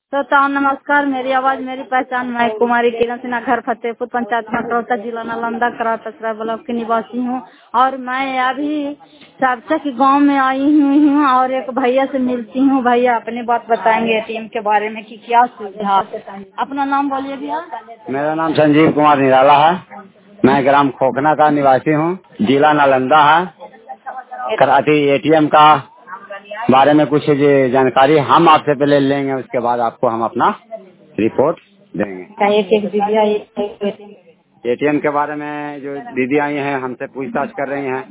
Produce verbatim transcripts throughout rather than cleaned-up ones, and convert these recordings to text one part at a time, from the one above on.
तो ताऊ नमस्कार। मेरी आवाज मेरी पहचान मैं कुमारी किरण सिन्हा, घर फतेहपुर पंचायत मकरौता, जिला नालंदा, करा तसरा ब्लॉक की निवासी हूँ। और मैं अभी साबचा के गांव में आई हुई हूँ और एक भैया से मिलती हूँ। भैया अपनी बात बताएंगे एटीएम के बारे में कि क्या सुविधा। अपना नाम बोलिए भैया। मेरा नाम संजीव कुमार निराला है। मैं ग्राम खोखना का निवासी हूँ, जिला नालंदा है। कराती एटीएम का बारे में कुछ ये जानकारी हम आपसे पहले लेंगे, उसके बाद आपको हम अपना रिपोर्ट देंगे। एक एक दीदी एटीएम के बारे में जो दीदी आई हैं हमसे पूछताछ कर रही हैं।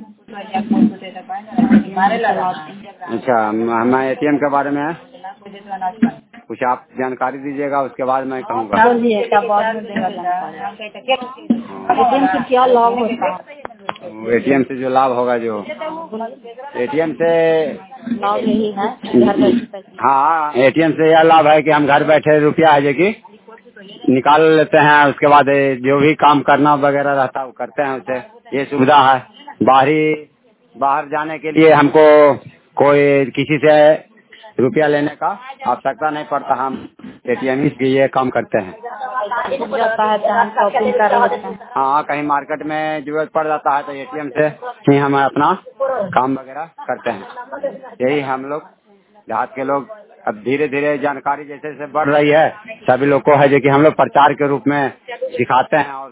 अच्छा, मैं एटीएम के बारे में कुछ आप जानकारी दीजिएगा, उसके बाद मैं कहूँगा। एटीएम से क्या लाभ होता है? एटीएम से जो लाभ होगा, जो एटीएम से लाभ यही है घर बैठे। हाँ, एटीएम से यह लाभ है कि हम घर बैठे रुपया है जो कि निकाल लेते हैं, उसके बाद जो भी काम करना वगैरह रहता है वो करते हैं उसे। ये सुविधा है। बाहरी बाहर जाने के लिए हमको कोई किसी से रुपया लेने का आवश्यकता नहीं पड़ता। हम एटीएम ही के ये काम करते हैं। जाता है तो हम शॉपिंग कर लेते हैं। हाँ, कहीं मार्केट में जरूरत पड़ जाता है तो एटीएम से ही हम अपना काम वगैरह करते हैं। यही हम लोग देहात के लोग अब धीरे धीरे जानकारी जैसे जैसे बढ़ रही है, सभी लोग को है जो कि हम लोग प्रचार के रूप में सिखाते हैं और